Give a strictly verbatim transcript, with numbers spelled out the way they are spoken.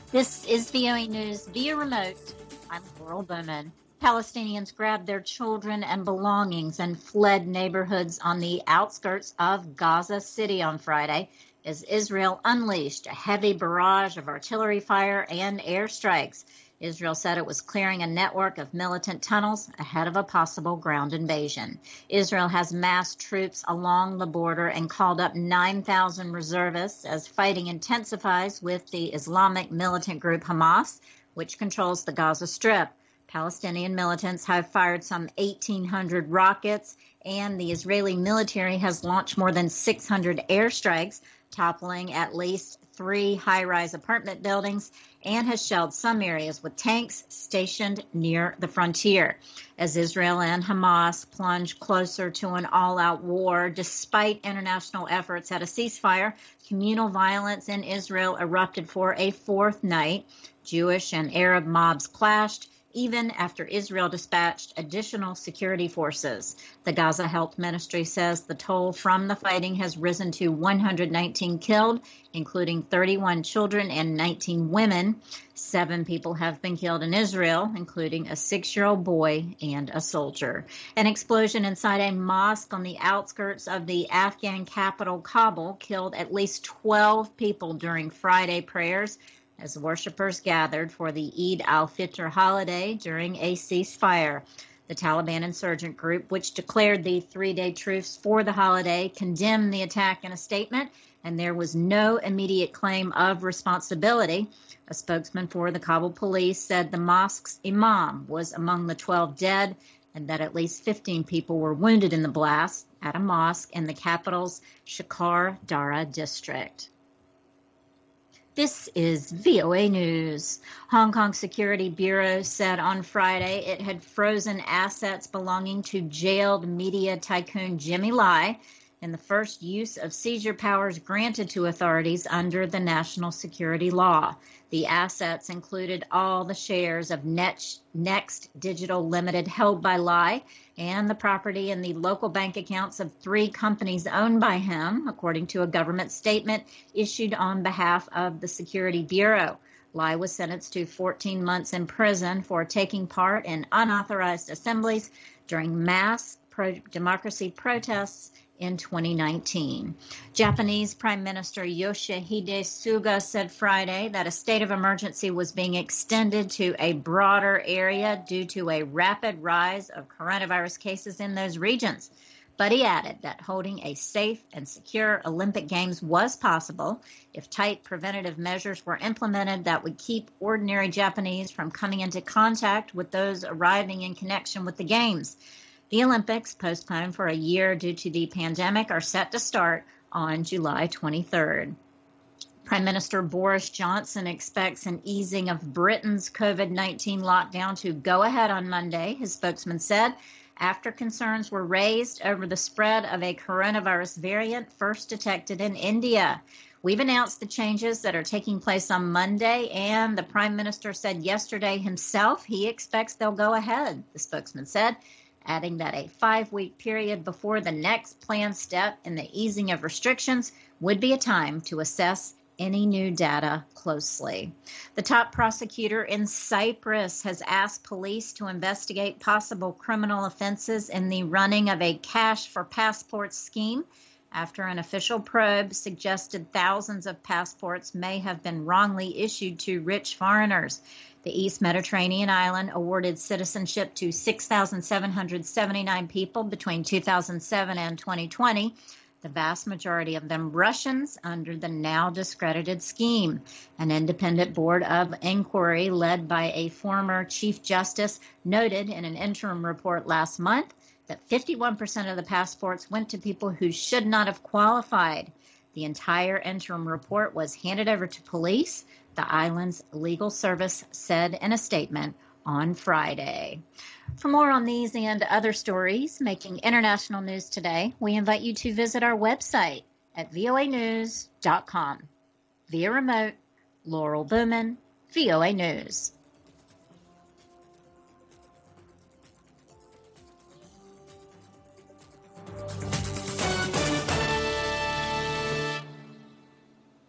This is V O A News via remote. I'm Laurel Bowman. Palestinians grabbed their children and belongings and fled neighborhoods on the outskirts of Gaza City on Friday as Israel unleashed a heavy barrage of artillery fire and airstrikes. Israel said it was clearing a network of militant tunnels ahead of a possible ground invasion. Israel has massed troops along the border and called up nine thousand reservists as fighting intensifies with the Islamic militant group Hamas, which controls the Gaza Strip. Palestinian militants have fired some eighteen hundred rockets, and the Israeli military has launched more than six hundred airstrikes, toppling at least three high-rise apartment buildings, and has shelled some areas with tanks stationed near the frontier. As Israel and Hamas plunge closer to an all-out war, despite international efforts at a ceasefire, communal violence in Israel erupted for a fourth night. Jewish and Arab mobs clashed, even after Israel dispatched additional security forces. The Gaza Health Ministry says the toll from the fighting has risen to one hundred nineteen killed, including thirty-one children and nineteen women. Seven people have been killed in Israel, including a six-year-old boy and a soldier. An explosion inside a mosque on the outskirts of the Afghan capital, Kabul, killed at least twelve people during Friday prayers as worshippers gathered for the Eid al-Fitr holiday during a ceasefire. The Taliban insurgent group, which declared the three-day truce for the holiday, condemned the attack in a statement, and there was no immediate claim of responsibility. A spokesman for the Kabul police said the mosque's imam was among the twelve dead and that at least fifteen people were wounded in the blast at a mosque in the capital's Shekhar Dara district. This is V O A News. Hong Kong Security Bureau said on Friday it had frozen assets belonging to jailed media tycoon Jimmy Lai in the first use of seizure powers granted to authorities under the national security law. The assets included all the shares of Next Digital Limited held by Lai and the property in the local bank accounts of three companies owned by him, according to a government statement issued on behalf of the Security Bureau. Lai was sentenced to fourteen months in prison for taking part in unauthorized assemblies during mass pro-democracy protests in twenty nineteen. Japanese Prime Minister Yoshihide Suga said Friday that a state of emergency was being extended to a broader area due to a rapid rise of coronavirus cases in those regions. But he added that holding a safe and secure Olympic Games was possible if tight preventative measures were implemented that would keep ordinary Japanese from coming into contact with those arriving in connection with the Games. The Olympics, postponed for a year due to the pandemic, are set to start on July twenty-third. Prime Minister Boris Johnson expects an easing of Britain's COVID nineteen lockdown to go ahead on Monday, his spokesman said, after concerns were raised over the spread of a coronavirus variant first detected in India. We've announced the changes that are taking place on Monday, and the Prime Minister said yesterday himself he expects they'll go ahead, the spokesman said, adding that a five-week period before the next planned step in the easing of restrictions would be a time to assess any new data closely. The top prosecutor in Cyprus has asked police to investigate possible criminal offenses in the running of a cash for passports scheme after an official probe suggested thousands of passports may have been wrongly issued to rich foreigners. The East Mediterranean island awarded citizenship to six thousand seven hundred seventy-nine people between two thousand seven and twenty twenty, the vast majority of them Russians under the now discredited scheme. An independent board of inquiry led by a former Chief Justice noted in an interim report last month that fifty-one percent of the passports went to people who should not have qualified. The entire interim report was handed over to police, the island's legal service said in a statement on Friday. For more on these and other stories making international news today, we invite you to visit our website at V O A news dot com. Via remote, Laurel Bowman, V O A News.